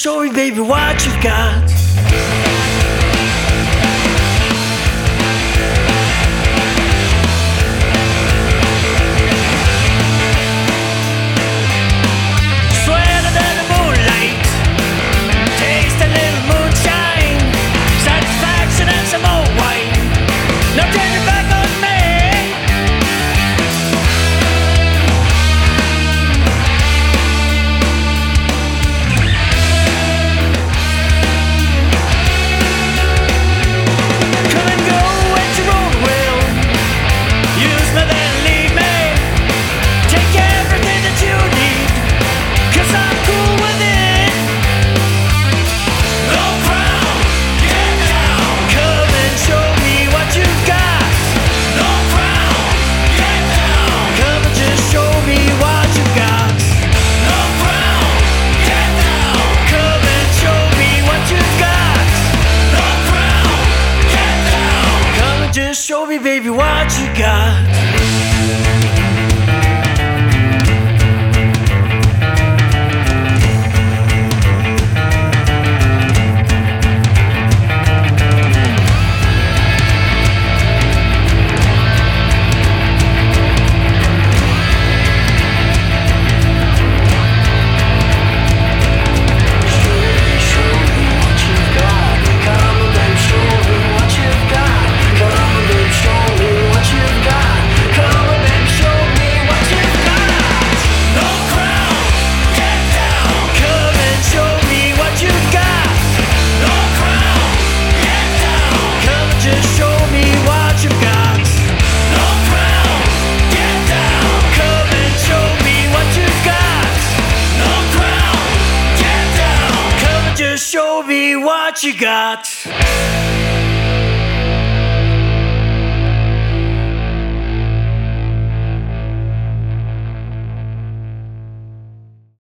show me, baby, what you've got. Sweater than the moonlight, taste a little moonshine, satisfaction and some more wine. Now turn your back on me. Come and go at your own will. Use me then leave me. Take everything that you need, 'cause I'm cool with it. No crown, get down. Come and show me what you've got. No crown, get down. Come and just show me what you've got. No crown, get down. Come and show me what you've got. No crown, get down. Come and just show me, baby, what you got. Show me what you got.